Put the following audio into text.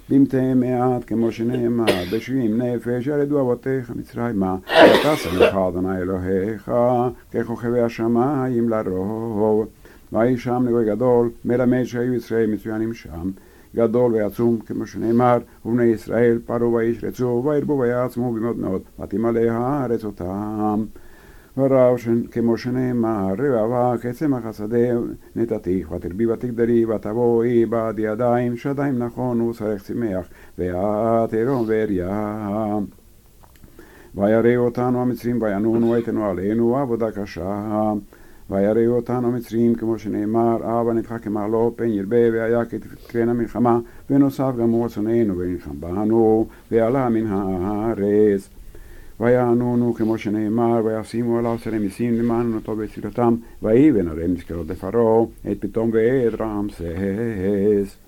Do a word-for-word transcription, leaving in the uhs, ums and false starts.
במתי מעט כמו שנאמר, בשבעים נפש ירדו אבותיך מצרימה, ואתה שמך אדוני אלוהיך, ככוכבי השמיים לרוב. ויהי שם לגוי גדול, מלמד שהיו ישראל מצוינים שם, גדול ועצום כמו שנאמר, ובני ישראל פרו וישרצו, וירבו ויעצמו במאוד מאוד, ותמלא הארץ אותם. ורב כמו שנאמר, רבבה כצמח השדה נתתיך, ותרבי ותגדלי, ותבואי בעד ידיים, שדיים נכון ושרך צמח, ואת עירום ואריה. ויראו אותנו המצרים וינונו ויתנו עלינו עבודה קשה. ויראו אותנו המצרים כמו שנאמר, אבא נדחה כמעלו פן ירבה, והיה כתקרן המלחמה, ונוסף גם הוא צוננו ונלחם בנו, ועלה מן הארץ. ויענונו כמו שנאמר, וישימו עליו שרי מיסים למען אותו בצילותם, ויבן עליהם נזכרות לפרעה, את פתאום ואת רעמסס.